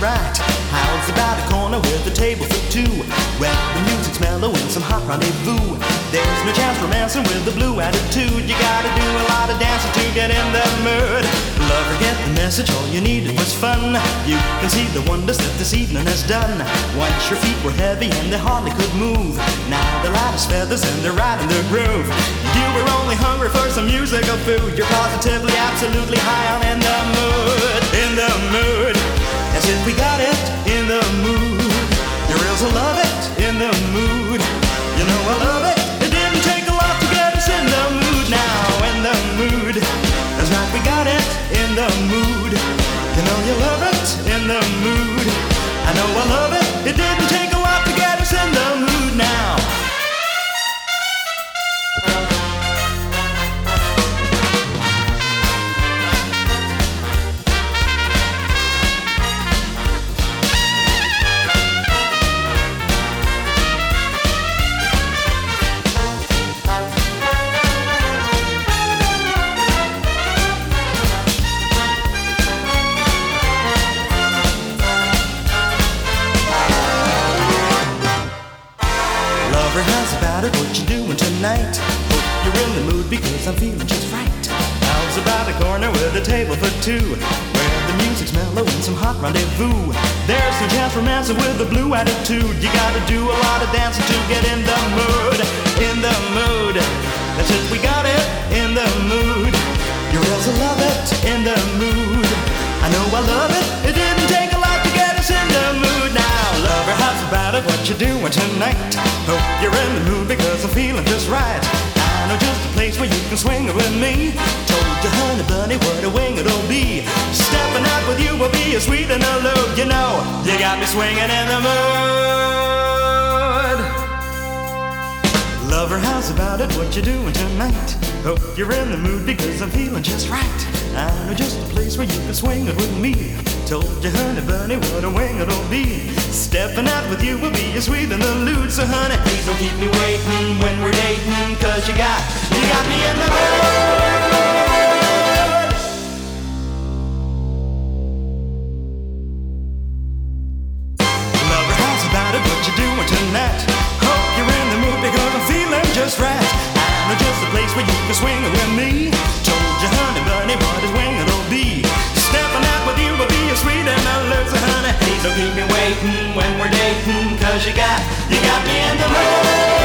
right. How's about a corner with a table for two, where the music's mellow and some hot rendezvous? There's no chance romancing with the blue attitude. You gotta do a lot of dancing to get in the mood. Lover, get the message, all you needed was fun. You can see the wonders that this evening has done. Once your feet were heavy and they hardly could move, now they're light as feathers and they're right in their groove. You were only hungry for some musical food. You're positively, absolutely high on in the mood. In the mood, as if we got it in the mood. You real to love it in the mood. You know I love it. It didn't take a lot to get us in the mood now. In the mood, that's right, we got it in the mood. You know you love it in the mood. I know I love it. It didn't take a lot to get us in the mood now. How's about it, what you doing tonight? Hope you're in the mood because I'm feeling just right. How's about a corner with a table for two, where the music's mellow and some hot rendezvous? There's no chance romancing with the blue attitude. You gotta do a lot of dancing to get in the mood. In the mood, that's it, we got it in the mood. You also love it in the mood. I know I love it. It didn't take a lot to get us in the mood now. Lover, how's about it, what you doing tonight? Hope you're in the mood because I'm feeling just right. I know just a place where you can swing it with me. Told you, honey bunny, what a wing it'll be. Stepping out with you will be a sweet interlude. You know, you got me swinging in the mood. Lover, how's about it, what you doing tonight? Hope you're in the mood because I'm feeling just right. I know just a place where you can swing it with me. Told you, honey bunny, what a wing it'll be. Stepping out with you will be a sweet interlude. So honey, please don't keep me waiting when we're dating, cause you got me in the mood. Lover, how's about it, what you doing tonight? Hope you're in the mood because I'm feeling just right. I know just a place where you can swing it with me. Told you, honey bunny, what a wing it'll be. Stepping out with you will be a sweet interlude. So honey, please don't keep me waiting when we're dating, cause you got me in the mood.